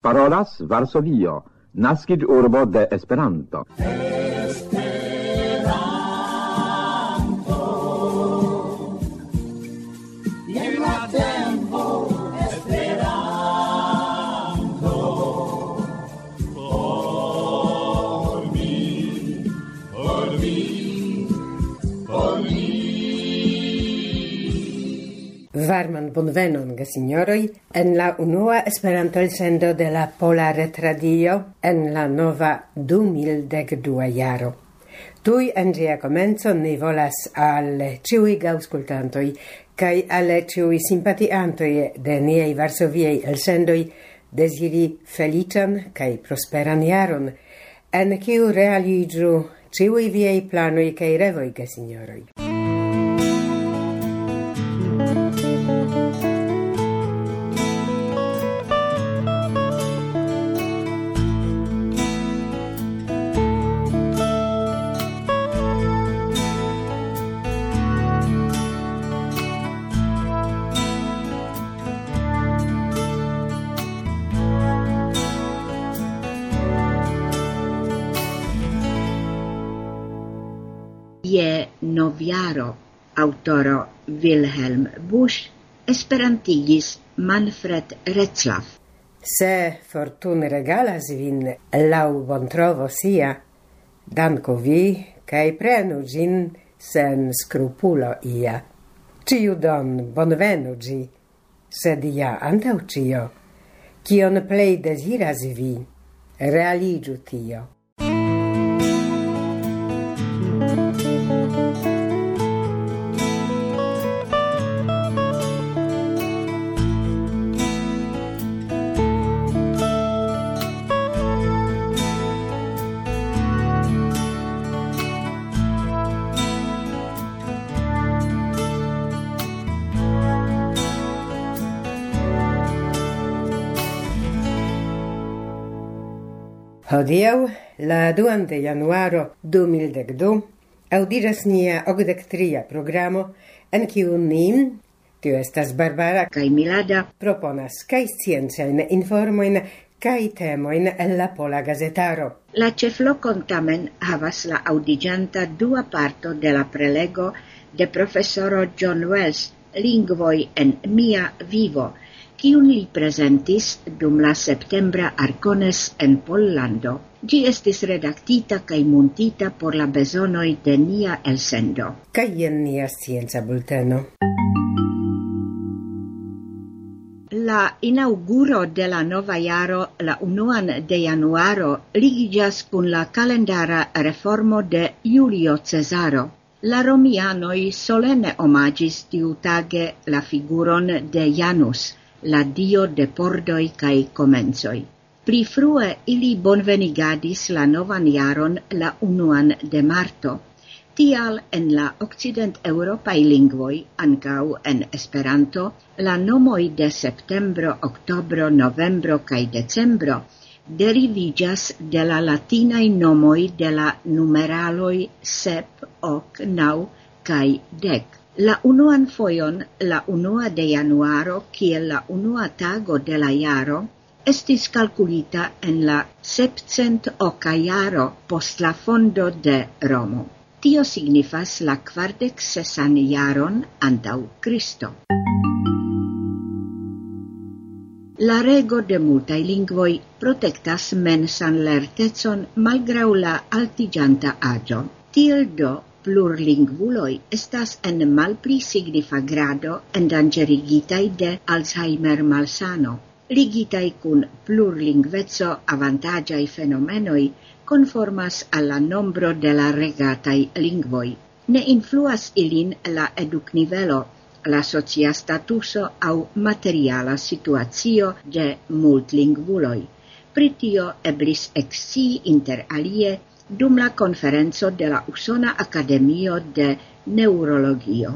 Parolas Varsovio, naskiĝurbo de Esperanto. Varman bonvenon, gesignoroj, en la unua Esperanto-elsendo de la Pola Retradio en la nova 2012 jaro. Tuj en ĝia komenco ni volas al ĉiuj aŭskultantoj kaj al ĉiuj simpatiantoj de niaj varsoviaj elsendoj deziri feliĉan kaj prosperan jaron, en kiu realiĝu ĉiuj viaj planoj kaj revoj, gesignoroj. Je noviaro, autoro Wilhelm Busch esperantigis Manfred Retzlaff. Se fortune regalas vin laŭ bontrovo sia, danku vi kaj prenu ĝin sen skrupulo ia. Ĉiu don bonvenu ĝi, sed ja antaŭ ĉio, kion plej deziras vi, realiĝu tio. Hodiaŭ, la 2 de januaro 2012, aŭdiĝas nia 83. programo, en kiu ni, tio estas Barbara kaj Milada, proponas kaj sciencajn informojn kaj temojn el la Pola Gazetaro. La ĉeflokon tamen havas la aŭdiĝanta dua parto de la prelego de profesoro John Wells, Lingvoj en mia vivo, kiun li prezentis dum la septembra Arcones en Pollando. Ĝi estis redaktita kaj muntita por la bezonoj de nia elsendo. Kaj jen nia scienca bulteno. La inauguro de la nova jaro, la 1 de januaro, ligiĝas kun la kalendara reformo de Julio Cezaro. La romianoj solene omaĝis tiutage la figuron de Janus, la dio de pordoj kaj komencoj. Pli frue ili bonvenigadis la novan jaron la 1 de marto. Tial en la okcident-eŭropaj lingvoj, ankaŭ en Esperanto, la nomoj de septembro, oktobro, novembro kaj decembro deriviĝas de la latinaj nomoj de la numeraloj sep, ok, naŭ kaj dek. La unuan fojon, la 1 de januaro, kiel la unua tago de la jaro, estis kalkulita en la 700 jaro post la fondo de Romo. Tio signifas la 46 jaron antaŭ Kristo. La rego de multaj lingvoj protektas mensan lertecon malgraŭ la altiĝanta aĝo. Tiel do, plurlingvuloj estas en malpli signifa grado endanĝerigitaj de Alzheimer malsano. Ligitaj kun plurlingveco avantaĝaj fenomenoj konformas al la nombro de la regataj lingvoj. Ne influas ilin la eduknivelo, la socia statuso aŭ materiala situacio de multlingvuloj. Pri tio eblis ekscii inter alie dum la konferenco de la Usona Akademio de Neurologio.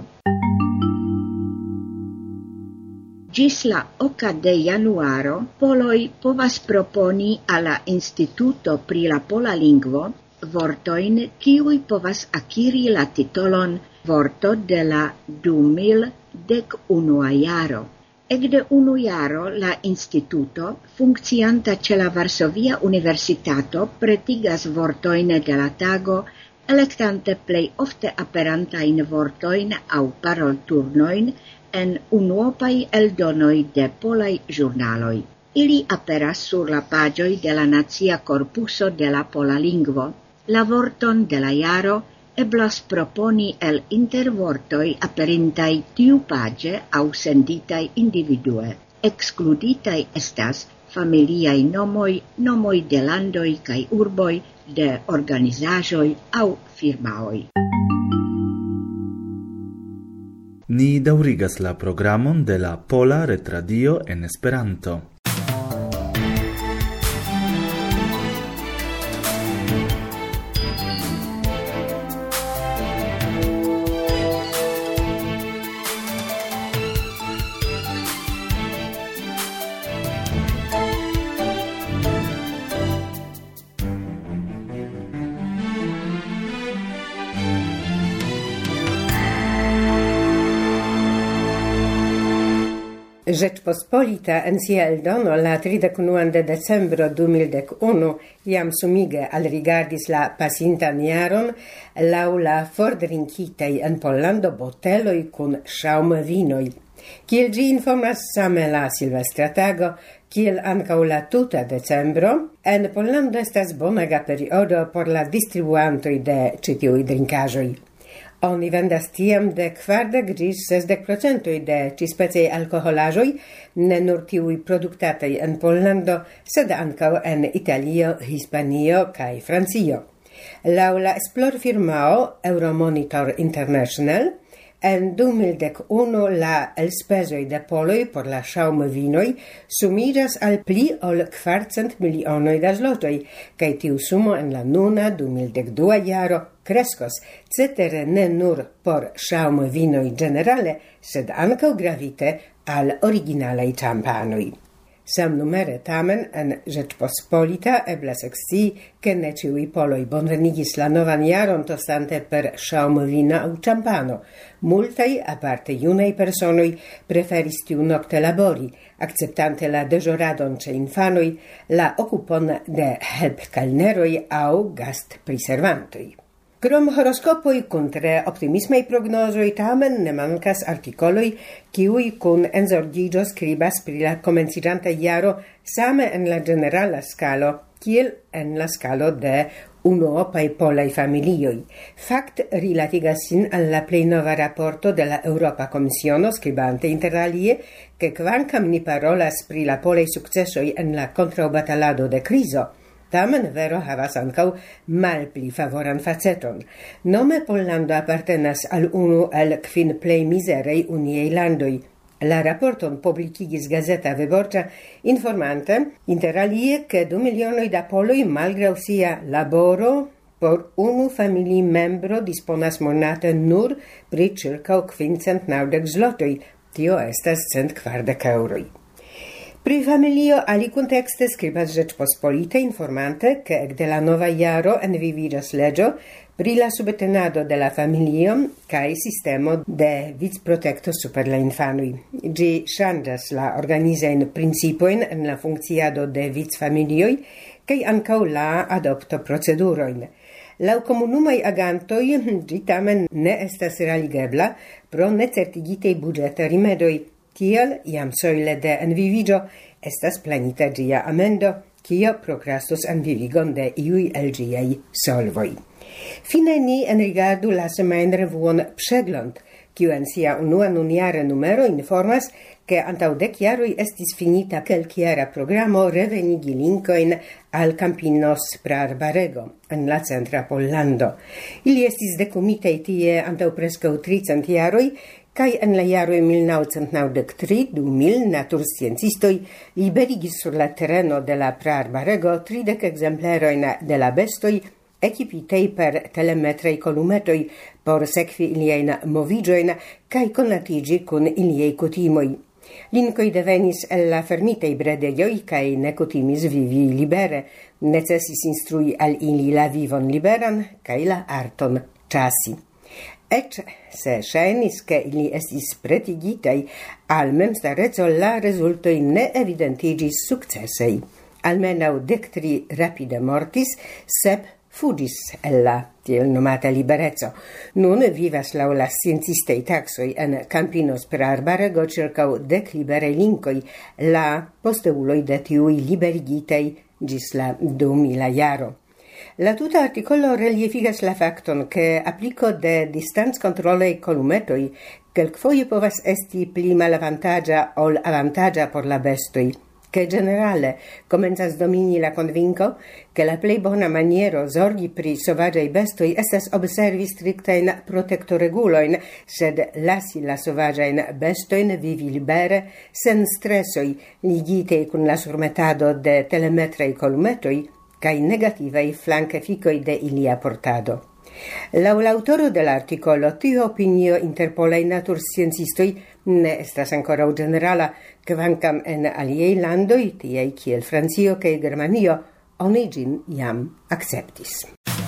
Ĝis la 8 de januaro, poloj povas proponi al la Instituto pri la pola lingvo vortojn, kiuj povas akiri la titolon Vorto de la 2011 jaro. Ekde 1 jaro la instituto, funkcianta ĉe la Varsovia Universitato, pretigas vortojn de la tago, elektante plej ofte aperantajn vortojn aŭ parolturnojn en unuopaj eldonoj de polaj ĵurnaloj. Ili aperas sur la paĝoj de la Nacia Korpuso de la Pola Lingvo. La vorton de la jaro eblas proponi el intervortoj aperintaj tiupaĝe aŭ senditaj individue. Ekskluditaj estas familiaj nomoj, nomoj de landoj kaj urboj, de organizaĵoj aŭ firmaoj. Ni daŭrigas la programon de la Pola Retradio en Esperanto. Rzeczpospolita en sia eldono la 31 de decembro 2011 jam sumige alrigardis la pasintan jaron laŭ la fordrinkitaj en Pollando boteloj kun ŝaŭmvinoj. Kiel ĝi informas same la silvestra tago, kiel ankaŭ la tuta decembro, en Pollando estas bonega periodo por la distribuantoj de ĉi tiuj drinkaĵoj. Oni vendas tiam de 40 ĝis 60% de ĉispecaj alkoholaĵoj, ne nur tiuj produktataj en Pollando, sed ankaŭ en Italio, Hispanio kaj Francio. Laŭ la esplorfirmao Euromonitor International, en 2011 la elspezoj de poloj por la ŝaŭmvinoj sumiĝas al pli ol 400 milionoj da zlotoj, kaj tiu sumo en la nuna 2012 jaro kreskos, cetere ne nur por ŝaŭmvinoj ĝenerale, sed ankaŭ gravite al originalaj ĉampanoj. Samnumere tamen en Rzeczpospolita eblas ekscii, ke ne ĉiuj poloj bonvenigis la novan jaron tostante per ŝaŭmvino aŭ ĉampano. Multaj, aparte junaj personoj, preferis tiunokte labori, akceptante la deĵoradon ĉe infanoj, la okupon de helpkelneroj aŭ gastpriservantoj. Krom horoskopoj kun tre optimismaj prognozoj tamen ne mankas artikoloj, kiuj kun enzorĝiĝo skribas pri la komenciĝanta jaro same en la ĝenerala skalo, kiel en la skalo de unuopaj polaj familioj. Fakt rilatigas sin al la plej nova raporto de la Eŭropa Komisiono, skribante interalie, ke kvankam ni parolas pri la polaj sukcesoj en la kontraŭbatalado de krizo, tamen vero havas ankaŭ malpli favoran faceton. Nome Pollando apartenas al unu el 5 plej mizeraj uniaj landoj. La raporton publikigis Gazeta Wyborcza, informante interalie ke 2 milionoj da poloj malgraŭ sia laboro por unu familimembro disponas monate nur pri ĉirkaŭ 590 zlotoj. Tio estas 140 eŭroj. Pri familio alikuntekste skribas Rzeczpospolita informante, ke ekde la nova jaro enviviĝas leĝo pri la subtenado de la familio kaj sistemo de vicprotekto super la infanoj. Ĝi ŝanĝas la organizajn principojn en la funkciado de vicfamilioj kaj ankaŭ la adoptoprocedurojn. Laŭ komunumaj agantoj ĝi tamen ne estas realigebla pro necertigitaj buĝetaj rimedoj. Tiel, jam sojle de enviviĝo, estas planita ĝia amendo, kio prokrastos envivigon de iuj el ĝiaj solvoj. Fine ni enrigardu la semajnrevuon Przegląd, kiu en sia unua nunjara numero informas, ke antaŭ 10 jaroj estis finita kelkjara programo revenigi linkojn al Campinos Praarbarego en la centra Pollando. Ili estis dekumitaj tie antaŭ preskaŭ 300 jaroj, kaj en la jaroj 1993-2000 natursciencistoj liberigis sur la tereno de la Praarbarego 30 ekzemplerojn de la bestoj, ekipitej per telemetraj kolumetoj por sekvi iliajn moviĝojn kaj konatiĝi kun iliaj kutimoj. Linkoj devenis el la fermitaj bredejoj kaj ne kutimis vivi libere. Necesis instrui al ili la vivon liberan kaj la arton ĉasi. Ec se ŝajnis, ke ili estis pretigitaj al memstareco, la rezultoj ne evidentiĝis sukcesaj. Almenaŭ 13 rapide mortis, 7 fugis el la tiel nomata liberezzo. Nun vivas laŭ la sciencistej taksoj en Campinos per arbarego ĉirkaŭ 10 liberaj linkoj, la posteuloj de tiuj liberigitaj ĝis la 2000 jaro. La tuta articolo reliefigas la facton che applico de distanzcontrolei columetoi quelquefoje povas esti pli malavantagia ol avantagia por la bestoi, che generale comenzas domini la convinco che la plei bona maniero zorgi pri sovagiai bestoi estas observi strictain protectoreguloin, sed lasi la sovagiain bestoin vivi libere, sen stressoi ligitei cun la surmetado de telemetrei columetoi, kai negativai flankeficoi de ilia portado. Laŭ l'autoro dell'articolo, tiu opinio inter polaj natursciencistoj ne estas ankoraŭ generala, kvankam en aliaj landoj, tiaj kiel Francio kaj Germanio, oni ĝin jam akceptis.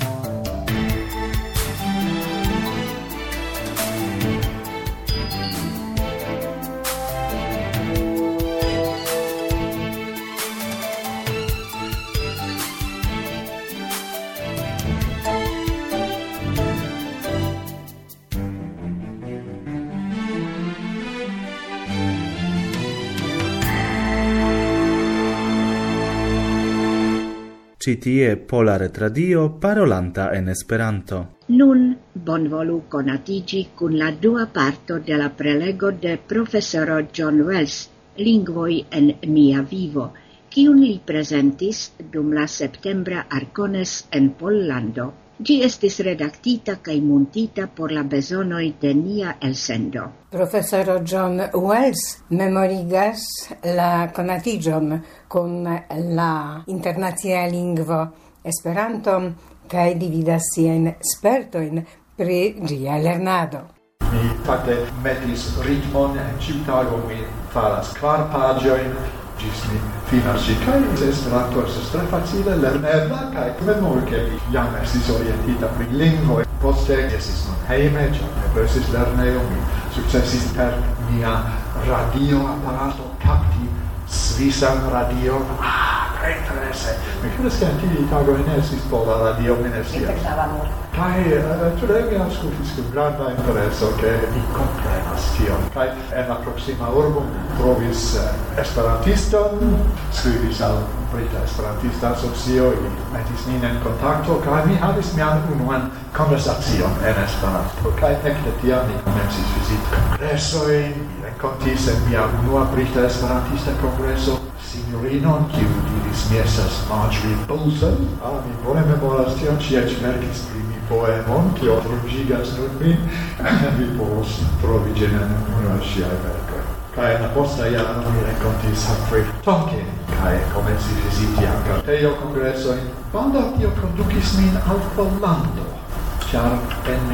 Citie Pola Retradio parolanta en Esperanto. Nun bonvolu konatigi kun la dua parto de la prelego de profesoro John Wells, Lingvoj en mia vivo, kiun li prezentis dum la septembra Arcones en Pollando. Ĝi estis redaktita kaj muntita por la bezonoj de nia elsendo. Profesoro John Wells memorigas la konatiĝon kun la internacia lingvo Esperanto kaj dividas siajn spertojn pri ĝia lernado. Mi fakte metis ritmon en ĉiu tago, mi faras 4 paĝojn, ĝis mi finas ĝin, kaj Esperanto estas tre facile lernebla, kaj memori ke mi jam estis orientita pri lingvoj. Poste estis nun hejme, ĉar ne estis lernejo, mi sukcesis per mia radioaparato kapti svisan radion. Tre interese. Mi credas ke en tiuj tagoj ne estis pola radio, mi ne scias. Kaj ture mi aŭskultis kun granda intereso, ke mi komprenas tion. Kaj en la proksima urbo trovis esperantiston, skribis al Brita Esperantista Asocio, metis min en kontakto, kaj mi havis mian unuan konversacion en Esperanto. Kaj ekde tiam mi komencis viziti kongresojn, mi renkontis en mia unua Brita Esperantista kongreso signorinon, kiu diris mi estas Marjorie Boulton. Mi bone memoras tion, ŝi eĉ verkis pri mi poemon, kio ruĝigas nun min. Vi povos trovi ĝin en unu el ŝiaj verkoj. Kaj en la posta jaro mi renkontis Humphrey Tonkin, kaj komencis viziti ankaŭ tejo-kongresojn. Baldaŭ tio kondukis min al Pollando, ĉar en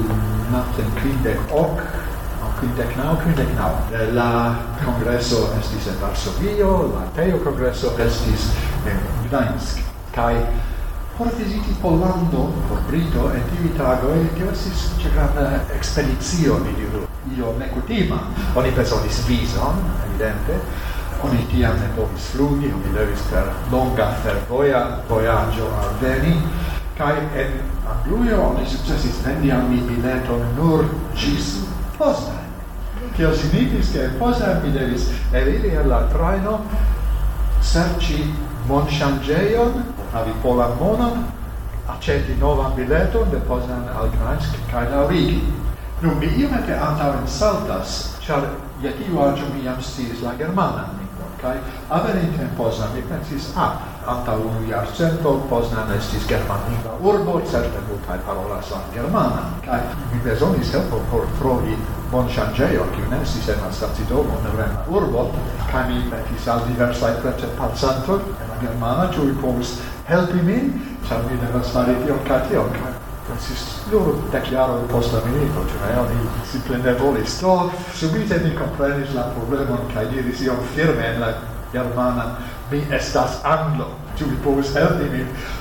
1959 la kongreso estis en Varsovio, la tejo-kongreso estis en Gdańsk. Kaj por viziti Pollando, por Brito, en tiuj tagoj, tio estis granda ekspedicio, mi diru, io nekutima. Oni bezonis vizon, evidente. Oni tiam ne povis flugi, oni devis per longa fervoja vojaĝo alveni. Kaj en Anglujo oni sukcesis vendi al mi bileton nur ĝis Poznań. Tio signifis, ke en Poznań mi devis eliri el la trajno, serĉi monŝanĝejon, havi polan monon, aĉeti novan bileton de Poznań al Gdańsk kaj daŭrigi. Nu, mi iomete antaŭensaltas, ĉar je tiu aĝo mi jam sciis la germanan lingvon, kaj aveninte en Poznań mi pensis, antaŭ unu jarcento Poznań estis germanlingva urbo, certe multaj parolas la germanan, kaj mi bezonis helpon por trovi monŝanĝejon, kiu ne estis en la stacidomo en la urbo, kaj mi metis al diversaj preterpacantoj en la germana, ĉu vi povus helpi min, ĉar mi devas fari tion kaj tion, kaj pensis nur 10 jaroj post la milito, ĉu ne, oni simple ne volis. Do subite mi komprenis la problemon kaj diris iom firme en la germana: mi estas Anglo, ĉu vi povus helpi min?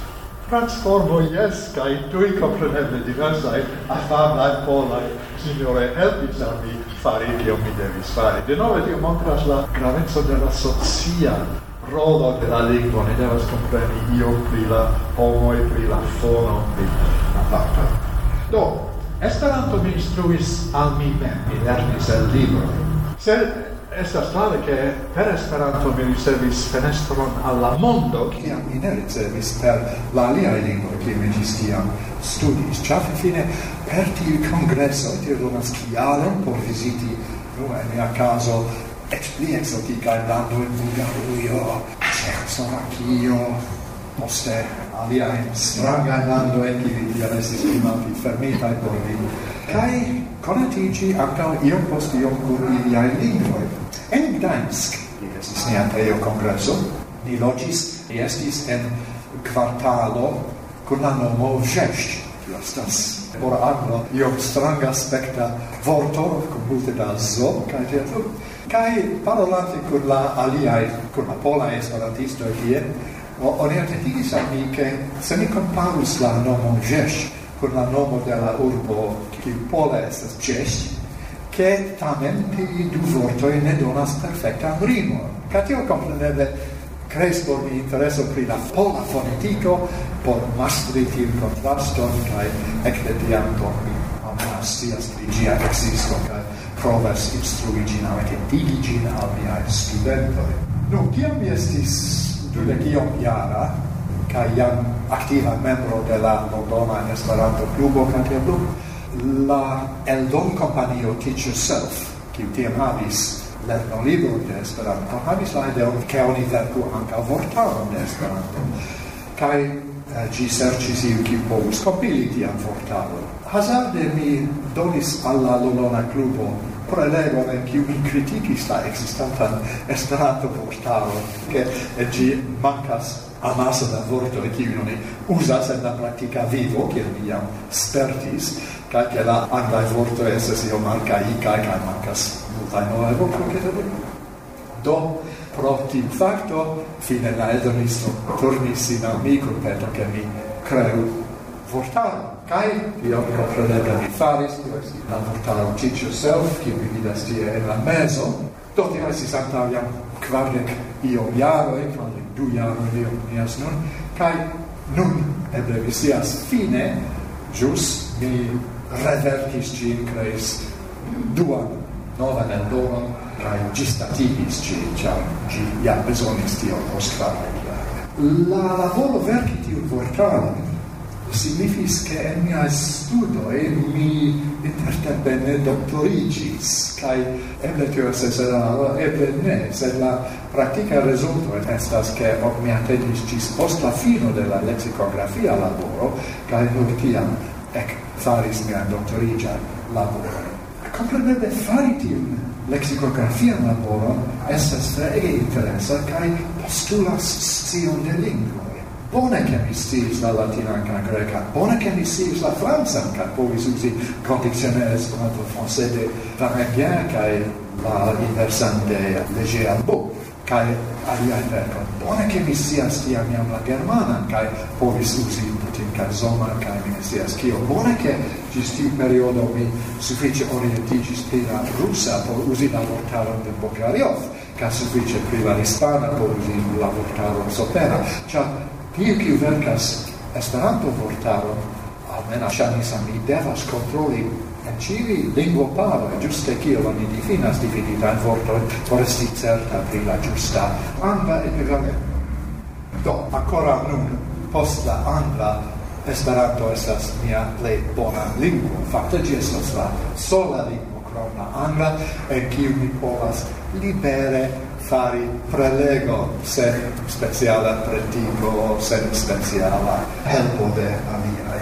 transformo, yes, kai tui compreneble diversai afablai polai signore helpis al mi fari io mi devis fari. De nove tio montras la gravezzo de la socia rolo de la lingua, ne devas compreni io pri la homo e pri la fono, pri la facto. Do, Esperanto mi instruis al mi mem, mi lernis el libro. Sed estas clare che per Esperanto mi ricevis fenestron alla mondo, kiam mi ne ricevis per la aliai lingua, kiam mi ĝis tiam studis. Ĉar fine per tiu kongreso tio donas kialon por viziti, en mia caso, eĉ pli ekzotikajn landojn, Bulgarujo, Ĉeĥoslovakio, poste aliajn strangajn landojn, kiuj tiam estis pli malpli fermitaj por vi. Kaj konatiĝi ankaŭ iom post iom kun iliaj lingvoj. En Gdańsk, li estis nia plej kongreso, ni loĝis, ni estis en kvartalo kun la nomo Wrzeszcz. Tio estas por anglo iom stranga aspekta vorto kun multe da z kaj tiu. Kaj parolante kun la aliaj, kun la polaj esperantistoj tie, oni atentigis al mi, ke se mi komparus la nomo Wrzeszcz kun la nomo de la urbo, kiu pole estas Cześć, che tamen tiuj du vortoj ne donas perfektan rimon. Kaj tio kompreneble kreis por mi intereso pri la pola fonetiko, por mastri tiun kontraston, kaj ekde tiam mi amas scias pri ĝia ekzisto, kaj provas instrui ĝin aŭ entendigi ĝin al miaj studentoj. Nu, kiam mi estis dudek-iom-jara, kaj jam aktiva membro de la Londona Esperanto-klubo, kaj tiu la eldon-kompanio Teach Yourself, kiu tiam havis lernolibro de Esperanto, havis la ideon, ke oni verku ankaŭ vortaron de Esperanto. Kaj ĝi serĉis iu, kiu povus kompili tian vortaron. Hazarde mi donis al la Londona klubo prelegon, en kiu mi kritikis la ekzistantan Esperanto-vortaron, ke ĝi mankas amaso da vortoj, kiujn oni uzas en la praktika vivo, kiel mi jam spertis, kaj ke la anglaj vortoj estas iom arkaikaj kaj mankas multaj novaj vortoj. Do, pro tiu fakto, fine la eldonisto turnis sin al mi kun peto, ke mi kreu vortaron. Kaj io kompreneble mi faris, tio estis la vortaro Teach Yourself, kiu mi vidas tie en la mezo. Do, tio estis antaŭ jam 40 jaroj, 42 jaroj iom nias nun, kaj nun, eble vi scias, fine, ĵus mi reverkis ĝin, kreis duan novan eldonon, kaj ĝisdatigis ĝin, ĉar ĝi ja bezonis tion post 40 jaroj. La laboro verki tiun vortaron signifis, che en miaj studoj mi intertempe ne doktoriĝis, kaj eble tio estas eraro, eble ne, sed la praktika rezulto estas, ke mi atendis ĝis post la fino de la leksikografia laboro, kaj nur tiam faris mian doktoriĝan laboron. Kompreneble fari tiun leksikografian laboron estas treege interesa kaj postulas scion de lingvoj. Bone che mi sciis la latinan kaj grekan, bone che mi sciis la francan, kaj povis uzi Conditionnaire Esperanto-Français de Varengien kaj la inversan de Léger-Albo, kaj aliaj verkoj. Bone che mi scias tiam jam la germanan, kaj povis uzi Putin kaj Zomer, kaj mi ne scias kio. Bone che ĝis tiu periodo mi sufiĉe orientiĝis pri la rusa por uzi la vortaron de Bogarjov, kaj sufiĉe pri la hispana por uzi la vortaron Sopera. Ĉar tiu, kiu verkas Esperanto-vortaron, almena ŝajnis al mi, devas kontroli en ĉiuj lingvoparoj, ĝuste kiel oni difinas difinitajn vortojn, por esti certa pri la ĝusta angla ekvivalento. Do, ankoraŭ nun, post la angla, Esperanto estas mia plej bona lingvo. Fakte ĝi estas la sola lingvo krom la angla, en kiu mi povas libere fari prelego sen speciala pretigo, sen speciala helpo de aliaj.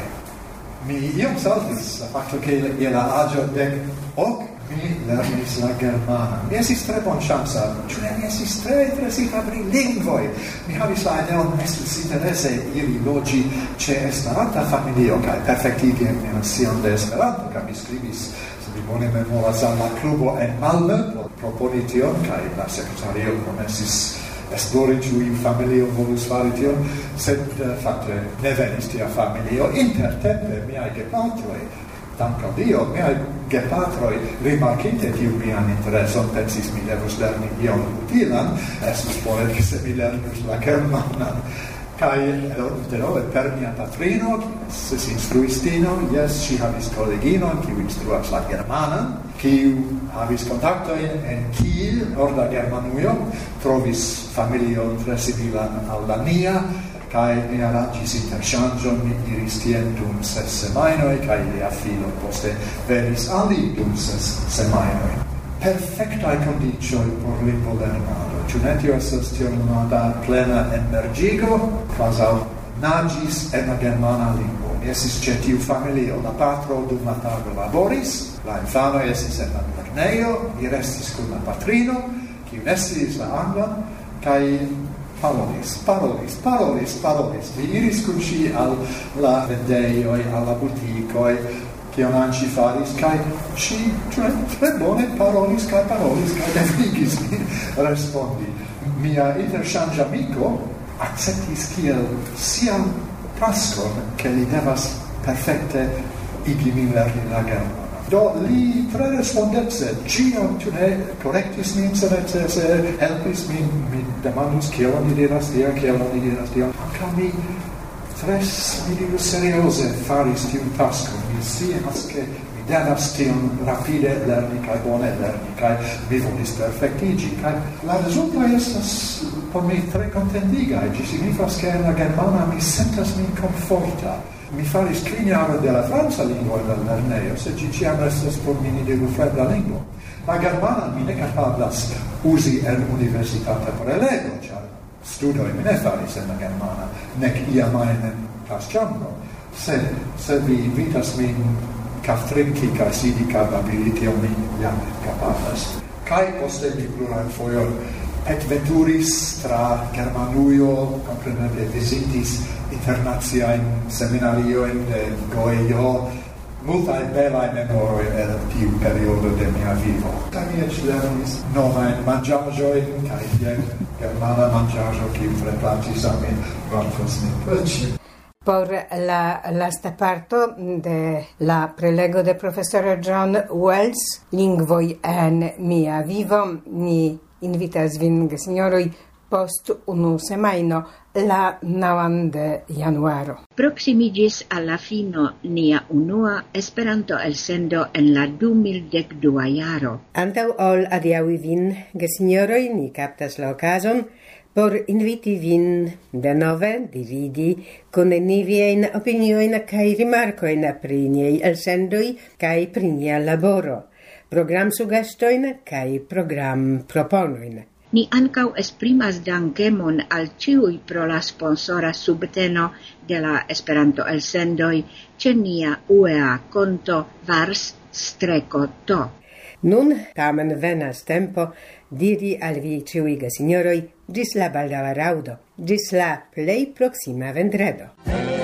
Mi iom saltis la fakto, ke je la aĝo dek ok mi lernis la germanan. Mi estis tre bonŝanca, ĉu ne mi estis tre interesita pri lingvoj. Mi havis la ideon, estis interese iri loĝi ĉe Esperanta familio kaj perfektigi mian scion de Esperanto, kaj mi skribis, se mi bone memoras, al la klubo en Malmö por proponi tion, kaj la sekretario promesis esplori ĉu iu familio volus fari tion, sed fakte ne venis tia familio. Intertempe miaj gepatroj, dank al Dio, miaj gepatroj rimarkinte tiu mian intereson, pensis mi devus lerni ion utilan, estus bone se mi lernus la germanan. Kai denove per mia patrino, estis instruistino, ŝi havis koleginon, kiu instruas la germanan, kiu havis kontaktojn en Kiel, norda Germanujo, trovis familion tre similan al la mia, kai mi aranĝis interŝanĝon, mi iris tien dum 6 semajnoj, kai lia filo poste venis al li dum 6 semajnoj. Perfectae condicioi por lingvolernado. Ĉu ne tio estas tiomada plena emergigo, kvazaŭ naĝis en la germana lingvo. Mi estis ĉe tiu familio, la patro dum la tago laboris, la infanoj estis en la lernejo, mi restis kun la patrino, kiu ne studis la anglan, kaj parolis. Mi iris kun ŝi al la vendejoj, al la butikoj, kion anci faris, kai ŝi tre bone parolis kaj devigis min respondi. Mia interŝanĝamiko akceptis kiel sian taskon, ke li devas perfekte igi min lerni la germanan. Do li tre respondece ĉion, ĉu ne korektis min, se necese helpis min, mi demandus kiel oni diras tion, ankaŭ mi serioze faris tiun taskon. Mi scias, ke mi devas tion rapide lerni kaj bone lerni, kaj mi volis perfektiĝi. Kaj la rezultoj estas por mi tre kontentigaj. Ĝi signifas, ke en la germana mi sentas min komforta. Mi faris 5 jaroj de la franca lingvo en la lernejo, sed ĝi ĉiam restas por mi negufrebla lingvo. La germanan mi ne kapablas uzi en universitata prelego, ĉar studoj mi ne faris en la germana, nek iamajn en klasĉambro. Se vi invitas min kaftrinki kaj sidi kaj babili, tion mi jam kapablas. Kaj poste mi plurajn fojon petveturis tra Germanujo, kompreneble vizitis internaciajn seminariojn de Goejo, multaj belaj memoroj el tiu periodo de mia vivo. Kaj mi eĉ lernis novajn manĝaĵojn, kaj jen germana manĝaĵo, kiu tre plaĉis al mi, vankosnipelĉi. Por la lasta parto de la prelego de profesoro John Wells, Lingvoj en mia vivo, ni invitas vin, gesinjoroj, post 1 semajno, la 9 de januaro. Proximigis alla fino nia unua Esperanto elsendo en la 2012 jaro. Antaŭ ol adiaŭi vin, gesinjoroj, ni kaptas la okazon por inviti vin denove dividi kun ni viajn opiniojn kaj rimarkojn pri niaj elsendoj kaj pri nia laboro, programsugestojn kaj programproponojn. Ni ankaŭ esprimas dankemon al ĉiuj pro la sponsora subteno de la Esperanto-elsendoj ĉe nia UEA konto vars-to. Nun tamen venas tempo diri al vi ĉiuj gesinjoroj ĝis la baldaŭa raŭdo, ĝis la plej proksima vendredo.